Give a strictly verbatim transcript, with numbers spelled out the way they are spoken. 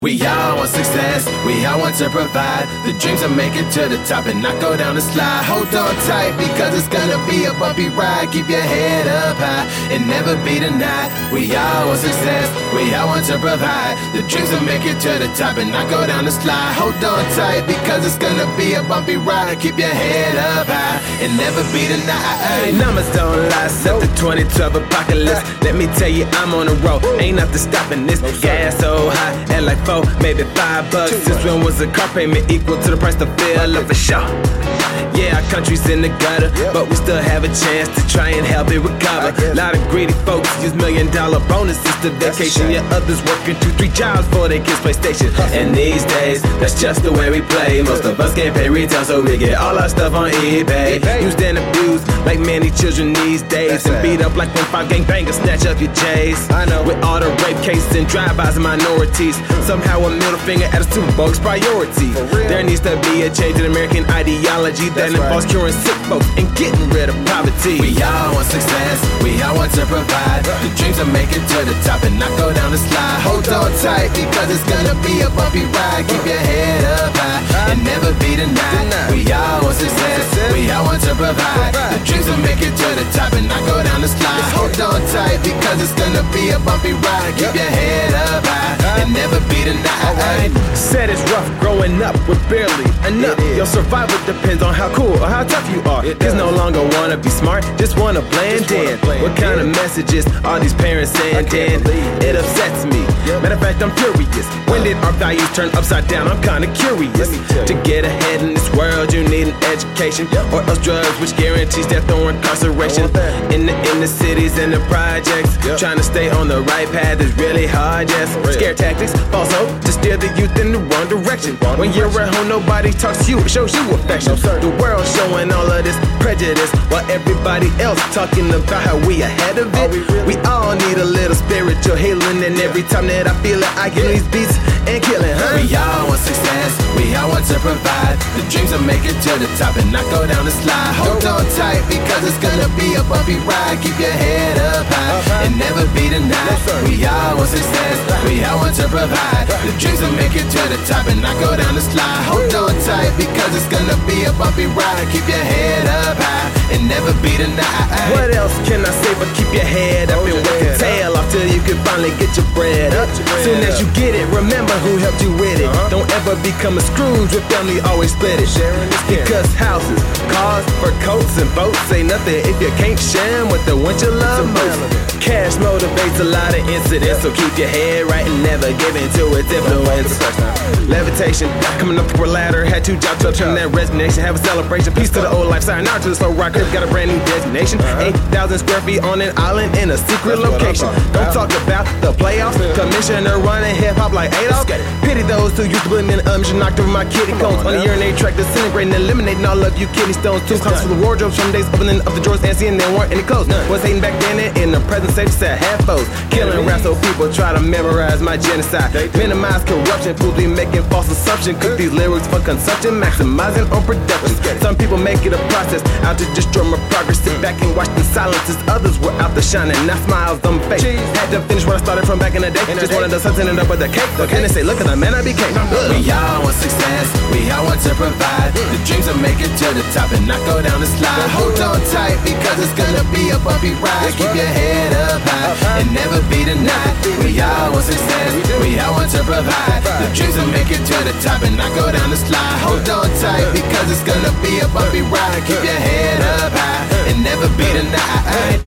We all want success, we all want to provide the dreams of making to the top and not go down the slide. Hold on tight because it's gonna be a bumpy ride. Keep your head up high and never be denied. We all want success, we all want to provide the dreams of making to the top and not go down the slide. Hold on tight because it's gonna be a bumpy ride. Keep your head up high and never be denied. Numbers don't lie, set the twenty twelve apocalypse. Let me tell you, I'm on the road, ain't nothing stopping this. Gas so high, at like four, maybe five bucks. Since when was a car payment equal to the price to fill up a show? Yeah, our country's in the gutter, but we still have a chance to try and help it recover. A lot of greedy folks use million dollar bonuses to vacation. Yeah, others working two, three jobs for their kids' PlayStation. And these days, that's just the way we play. Most of us can't pay retail, so we get all our stuff on eBay. Used and abused like many children these days, and beat up like when five gangbangers snatch up your J's. With all the rape cases and drive-bys and minorities, somehow a middle finger at a Super Bowl's priority. There needs to be a change in American ideology that involves curing sick folks and getting rid of poverty. We all want success, we all want to provide the dreams of making to the top and not go down the slide. Hold on tight because it's gonna be a bumpy ride. Keep your head up high and never be denied. We all want success, we all want to provide the dreams of making to the top and not go down the slide. Hold on tight because it's gonna be a bumpy ride. Keep your head up high and never be denied. Said it's rough growing up with barely enough. Your survival depends on how cool or how tough you are. Kids no longer wanna be smart, just wanna blend in. What kind of messages are these parents sending? It upsets me. Matter of fact, I'm furious. When did our values turn upside down? I'm kinda curious. To get ahead in this world, you need an education, or else drugs, which guarantees death or incarceration. In the inner cities and the projects, trying to stay on the right path is really hard. Yes, scare tactics, false hope to steer the youth in the wrong direction. When you're at home, nobody talks to you, it shows you affection. The world showing all of this prejudice, while everybody else talking about how we ahead of it. We all need a little spiritual healing, and every time that I feel it, I get these beats and killing, huh? We all want success, we all want to provide the dreams of making to the top and not go down the slide. Hold on tight because it's gonna be a bumpy ride. Keep your head up high and never be denied. We all want success, we all want to provide the dreams of making to the top and not go down the slide. Hold on tight because it's gonna be a bumpy ride. Keep your head up high and never be denied. What else can I say but keep your head up and work your tail off till you can finally get your bread up. Soon as you get it, remember who helped you with it. Don't ever become a Scrooge with family always split it. Because houses, cars, fur coats, and boats say nothing if you can't share them with the one you love most. Cash motivates a lot of incidents, so keep your head right and never give in to its influence. Levitation, coming up the ladder, had two jobs to turn that resignation, have a celebration. Peace to the old life, sayonara to the slow rocker, got a brand new designation. eight thousand square feet on an island in a secret location. Don't talk about the playoffs, commissioner running hip hop like Adolf. Pity those who used to put me in the um, knocked over my kitty cones on the urinate track, disintegrating, eliminating all of you kidney stones. Two comes for the wardrobe, some days opening up the drawers and seeing there weren't any clothes. Was hating back then and in the present safe set half foes. Killing rap so people try to memorize my genocide. Minimize corruption, fools be making false assumptions. Cook these lyrics for consumption, maximizing on production. Some people make it a process, out to destroy my progress. Sit back and watch the silences, others were out there shining, not smiles on my face. Had to finish what I started from back in the day. Just wanted to something it up with the cake. And they say, look at the man I became. We all want success, we all want to provide the dreams of making to the top and not go down the slide. Hold on tight because it's gonna be a bumpy ride. Keep your head up high and never be denied. We all want success, we all want to provide the dreams of making to the top and not go down the slide. Hold on tight because it's gonna be a bumpy ride. Keep your head up high and never be denied.